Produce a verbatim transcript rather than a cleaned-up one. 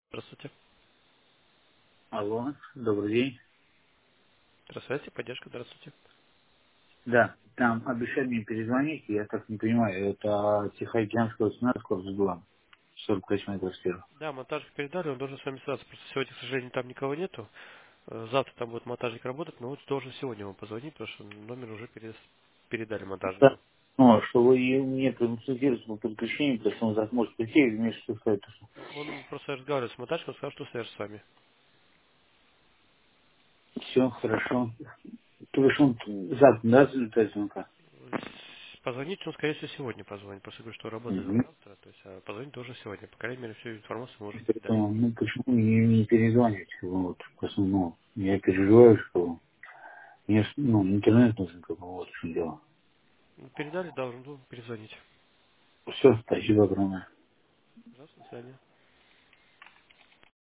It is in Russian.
Здравствуйте. Алло, добрый день. Здравствуйте, поддержка, здравствуйте. Да, там обещали мне перезвонить, я так не понимаю, это Тихоокеанская восемнадцать, корпус два, сорок восьмая квартира. Да, монтажник передали, он должен с вами связаться. Просто сегодня, к сожалению, там никого нету. Э, Завтра там будет монтажник работать, но вот должен сегодня вам позвонить, потому что номер уже перес- передали Да. монтажнику. Ну, что вы и мне консультируете по подключению, потому что он так может прийти и вместе что сказать. Он просто разговаривает с монтажником, сказал, что свяжется с вами. Все, хорошо. То есть он завтра, да, результат звонка? С- Позвонить он, скорее всего, сегодня позвонит. Просто говорю, что работает до Угу. завтра, то есть а позвонить должен сегодня. По крайней мере, всю информацию мы уже передали. Поэтому, ну, почему мне не перезвонить? Вот, просто, ну, я переживаю, что мне, ж, ну, интернет нужен, как бы, вот в чем дело. Ну, передали, должен был перезвонить. Все, спасибо огромное. Пожалуйста, до свидания.